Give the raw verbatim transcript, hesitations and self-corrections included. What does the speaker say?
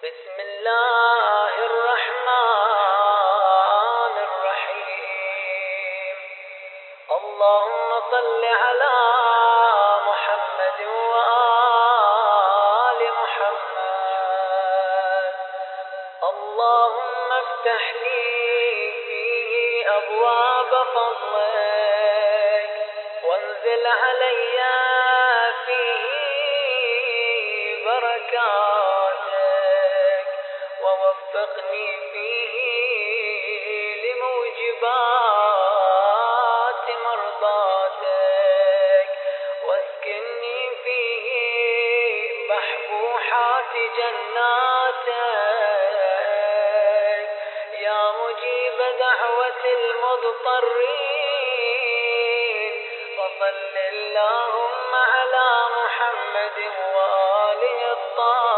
بسم الله الرحمن الرحيم. اللهم صل على محمد وآل محمد. اللهم افتح لي فيه أبواب فضلك، وانزل علي فيه بركاتك، ووفقني فيه لموجبات مرضاتك، واسكنني فيه بحبوحات جناتك، يا مجيب دعوة المضطرين. وصل اللهم على محمد وآله الطاهرين.